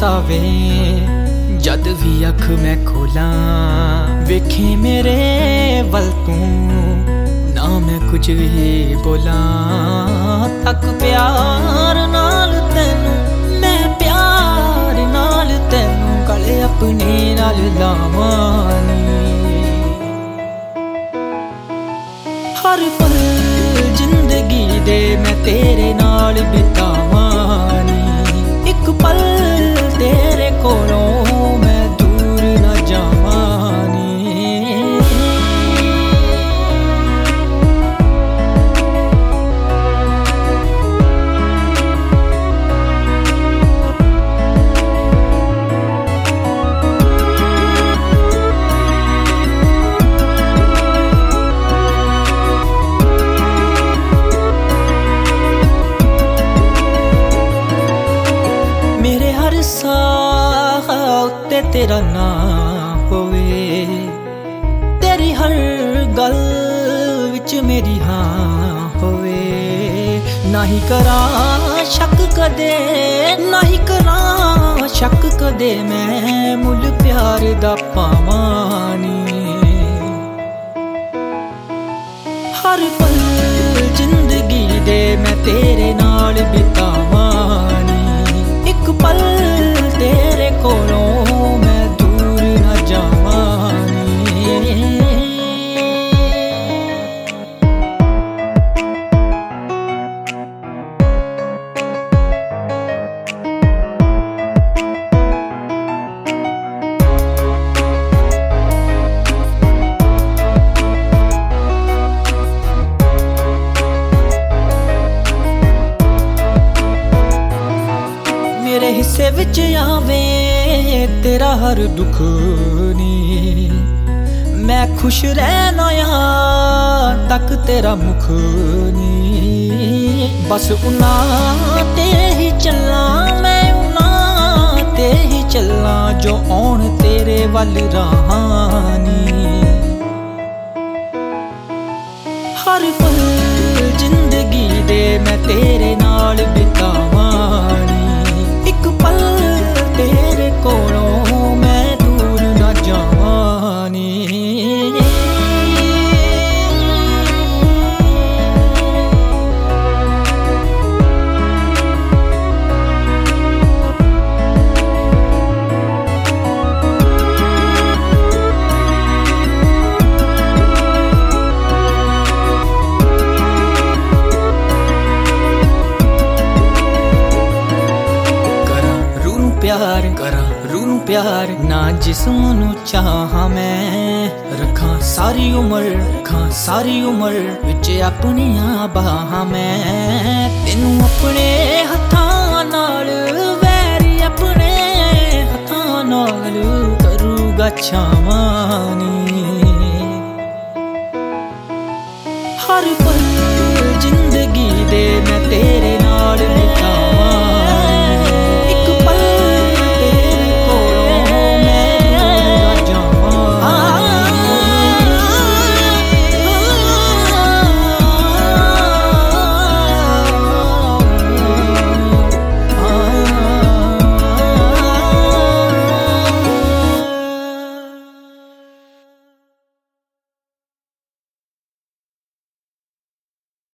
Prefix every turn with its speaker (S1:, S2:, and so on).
S1: ਆਵੇ जद भी अख मैं खोला वेखे मेरे वल तू ना मैं कुछ भी बोला तक प्यार नाल तैनू मैं प्यार नाल तैनू गले अपने नाल लावानी हर पल जिंदगी दे मैं तेरे नाल बितावानी एक पल तेरे कोलों मैं दूर न जावानी मेरे हर साह उत्ते तेरा नाम होवे तेरी हर गल विच मेरी हाँ होवे ना ही करा शक कदे ना ही करा शक कदे मैं मुल प्यार दा पावानी हर पल जिंदगी दे मैं तेरे नाल बितावानी एक पल तेरे कोलों मैं दूर न जावानी मेरे हिस्से विच आवे तेरा हर दुख नी मैं खुश रहना यहाँ तक तेरा मुख नी बस उना ते ही चलना मैं उना ते ही चलना जो आउण तेरे वल राहानी हर पल जिंदगी दे मैं तेरे नाल बितावानी एक पल तेरे कोलों मैं दूर न जावानी प्यार करा रूह प्यार ना जिस्म नू चाहा मैं रखा सारी उम्र विच अपनियां बाहां मैं तेनू अपने हत्थां नाल वैरी अपने हत्थां नाल करूगा छावानी हर पल जिंदगी दे मैं तेरे नाल बिता